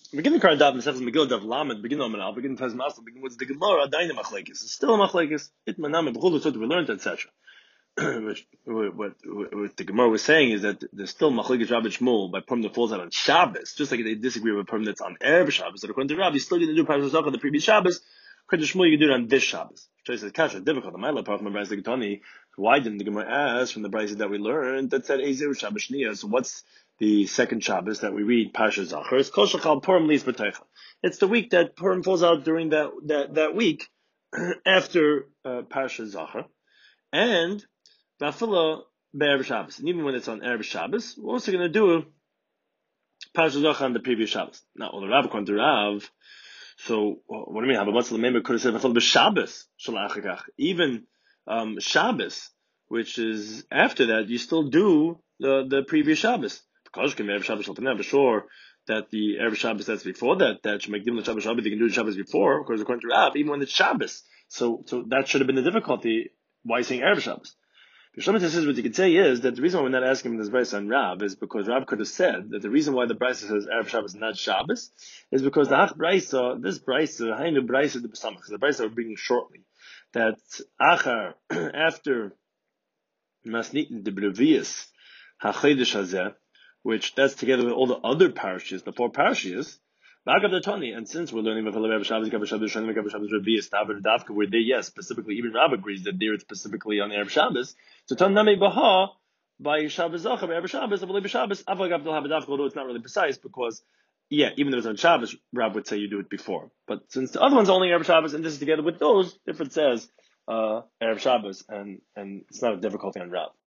Begin the current daf Masechus Megillah daf Lamed. Begin Omen Al. Begin Tez Masel. Begin what's the Gemara Adayin Machlekes. It's still a Machlekes. It Manam B'chol Tzot we learned, etc. What the Gemara was saying is that there's still Machlekes Rabbi Shmuel by Purim that falls out on Shabbos, just like they disagree with Purim that's on Erev Shabbos. So according to Rabbi, you're still going to do Parashat Zachar the previous Shabbos. According to Shmuel, you can do it on this Shabbos. So he says, Kasha, difficult. The Ma'ila apart from the Brayz Gitani. Why didn't the Gemara ask from the Brayz that we learned that said Ezer Shabbos Shnia? So what's the second Shabbos that we read Parashat Zachar? It's Kol Shachal Purim Lis B'Teicha. It's the week that Purim falls out during that week after Parashat Zachar, and Bafila Be'erev Shabbos. And even when it's on Erev Shabbos, we're also going to do Parashat Zachar on the previous Shabbos. Now, on the Rav, according to Rav, so what do you mean? Habamatz Lemeimer could have said Bafila B'Shabbos Shalachakach. Even Shabbos, which is after that, you still do the previous Shabbos. Because you can Erev Shabbos Shaltanev, for sure that the Erev Shabbos that's before that should make them the Shabbos Shabbos. They can do the Shabbos before, of course, according to Rav, even when it's Shabbos. So that should have been the difficulty. Why saying Erev Shabbos? Shlomo says what you could say is that the reason why we're not asking this Brayso on Rav is because Rav could have said that the reason why the Brayso says Erev Shabbos and not Shabbos is because the Hach Brayso, this Brayso, Hainu Brayso the Besamach, because the Brayso we're bringing shortly, that Achar after Masnitin de Brevius HaChedesh Hazeh, which that's together with all the other parishes, the four parishes, and since we're learning about Shabbos, where they, yes, specifically, even Rav agrees that there it's specifically on the Erev Shabbos. So Tam Nami Baha by Shabbos Zachar, Erev Shabbos, although it's not really precise because, yeah, even though it's on Shabbos, Rav would say you do it before. But since the other one's only Erev Shabbos, and this is together with those, if it says Erev Shabbos, and it's not a difficulty on Rav.